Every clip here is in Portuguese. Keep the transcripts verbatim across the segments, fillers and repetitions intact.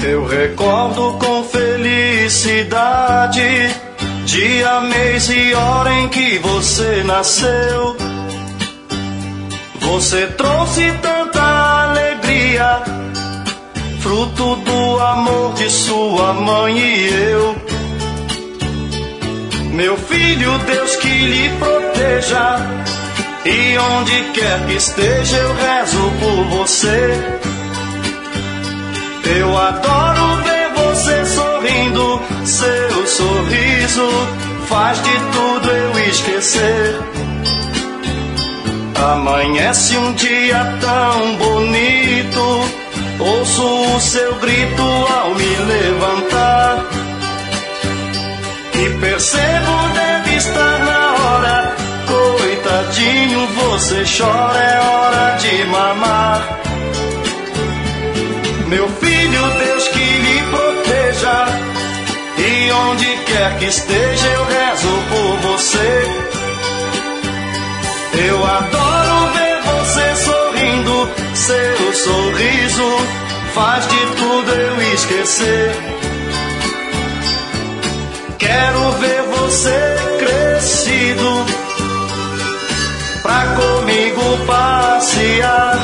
Eu recordo com felicidade dia, mês e hora em que você nasceu. Você trouxe tanta alegria, fruto do amor de sua mãe e eu. Meu filho, Deus que lhe proteja, e onde quer que esteja eu rezo por você. Eu adoro ver você sorrindo, seu sorriso faz de tudo eu esquecer. Amanhece um dia tão bonito, ouço o seu grito ao me levantar, e percebo deve estar na hora. Coitadinho, você chora, é hora de mamar. Meu filho, Deus que lhe proteja, e onde quer que esteja eu rezo por você. Eu adoro ver você sorrindo, seu sorriso faz de tudo eu esquecer. Quero ver você crescido, pra comigo passear.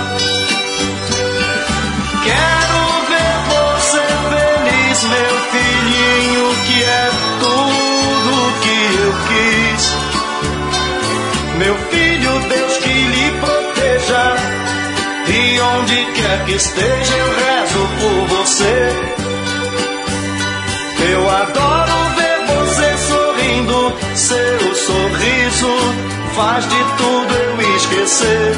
Quero ver você feliz, meu filhinho, que é tudo que eu quis. Meu filho, Deus que lhe proteja, e onde quer que esteja eu rezo por você. Eu adoro ver você sorrindo, seu sorriso faz de tudo eu esquecer.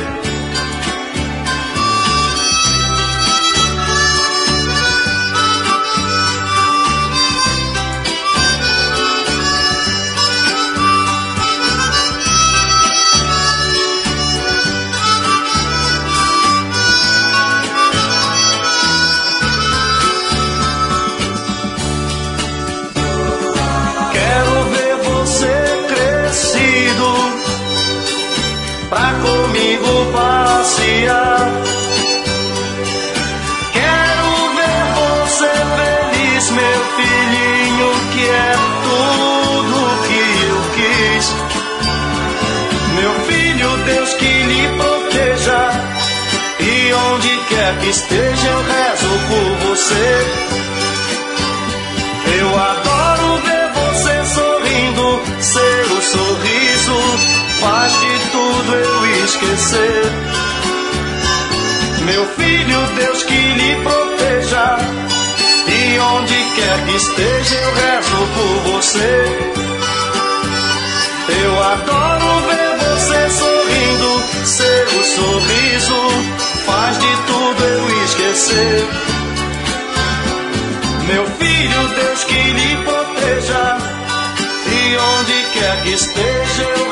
Pra comigo passear. Quero ver você feliz, meu filhinho, que é tudo que eu quis. Meu filho, Deus que lhe proteja, e onde quer que esteja eu rezo por você. Eu adoro ver você sorrindo, seu sorriso faz de tudo eu esquecer. Meu filho, Deus que lhe proteja, e onde quer que esteja eu rezo por você. Eu adoro ver você sorrindo, seu sorriso faz de tudo eu esquecer. Meu filho, Deus que lhe proteja, e onde quer que esteja eu